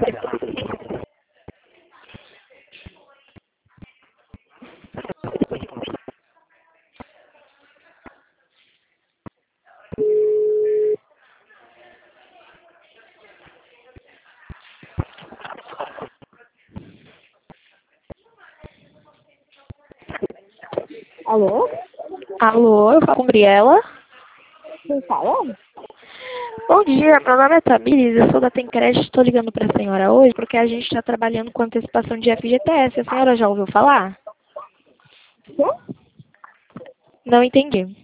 Alô? Alô, eu falo com Gabriela. Quem fala? Bom dia, meu nome é Tamires, eu sou da Tencred, estou ligando para a senhora hoje porque a gente está trabalhando com antecipação de FGTS. A senhora já ouviu falar? Quê? Não entendi.